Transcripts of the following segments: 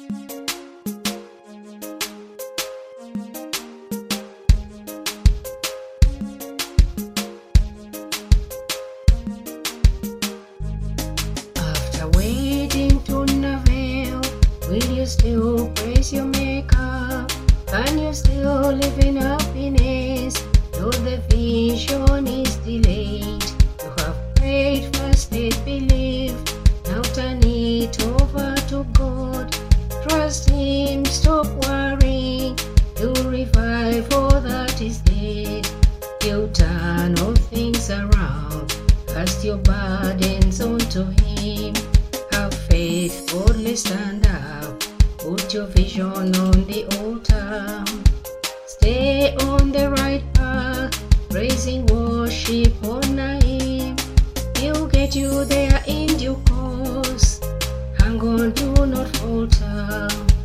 After waiting to unveil, will you still praise your maker? Can you still live in happiness though the vision is delayed? You have prayed, fasted, believed, now turn it over to God. Trust Him, stop worrying, He'll revive all that is dead. He'll turn all things around, cast your burdens onto Him. Have faith, boldly stand up, put your vision on the altar. Stay on the right path, praising, worship, honor Him. He'll get you there in due course. Hang on, do not falter.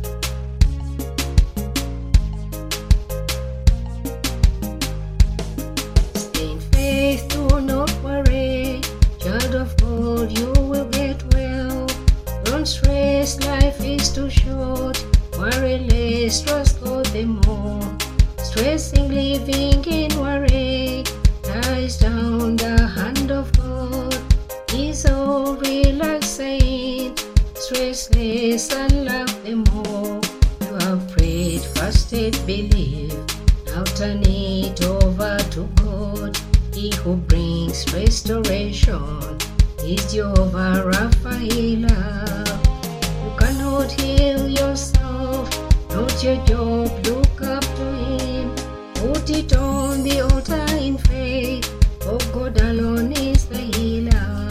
Stay in faith, do not worry. Child of God, you will get well. Don't stress, life is too short. Worry less, trust God the more. Stressing, living in worry ties down the hand of God. He's all relaxing, stressless and love the more. You have prayed, fasted, believed, now turn it over to God. He who brings restoration is Jehovah Rapha healer. You cannot heal yourself, not your job, look up to Him. Put it on the altar in faith, for God alone is the healer.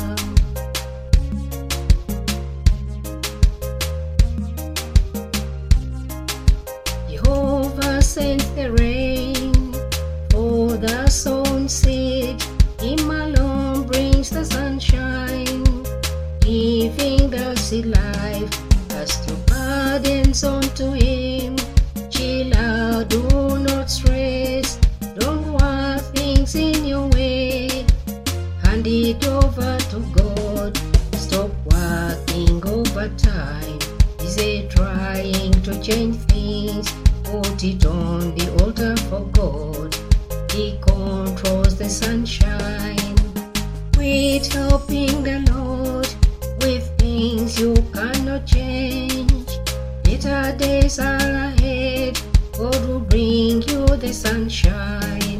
Jehovah sends the rain for the sown seed. Him alone brings the sunshine, giving the seed life. Cast your burdens onto Him. Chill out, do not stress. Don't want things in your way. Hand it over to God. Stop working overtime. Is it trying to change things? Put it on the altar for God. He controls the sunshine. Quit helping the Lord with things you cannot change. Better days are ahead. God will bring you the sunshine.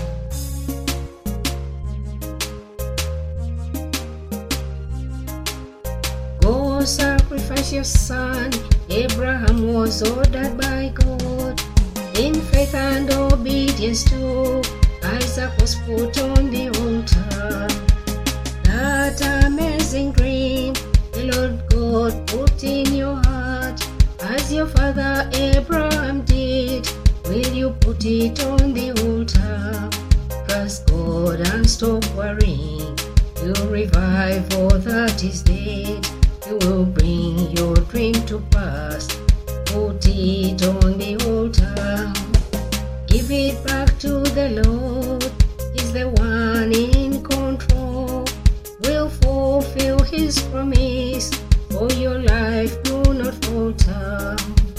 Go sacrifice your son. Abraham was ordered by God. In faith and obedience too, Isaac was put on the altar. That amazing dream the Lord God put in your heart, as your father Abraham did, will you put it on the altar? Trust God and stop worrying. He'll revive all that is dead. He will bring your dream to pass. Put it on the altar. Give it back to the Lord. He's the one in control. Will fulfill His promise. For your life, do not falter.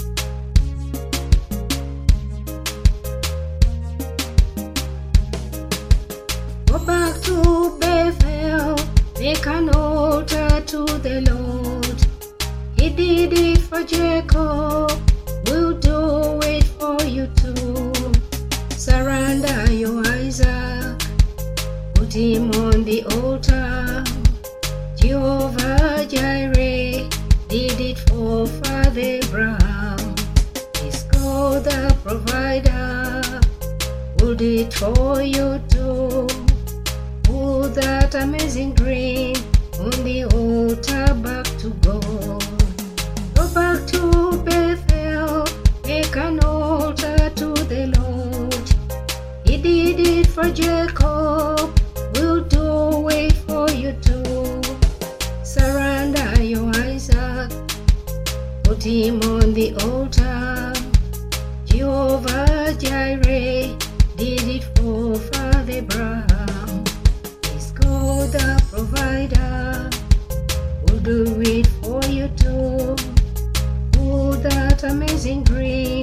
Go back to Bethel. Make an altar to the Lord. He did it for Jacob. We'll do it for you too. Surrender your Isaac. Put him on the altar. Jehovah Jireh did it for Father Abraham. He's God the provider. Will do it for you too. Put that amazing dream on the altar back to God. Go back to Bethel. Make an altar to the Lord. He did it for Jacob. We'll do it for you too. Surrender your Isaac. Put him on the altar. Jehovah Jireh did it for Father Abraham. He's God the provider. We'll do it for you too. Put that amazing grace.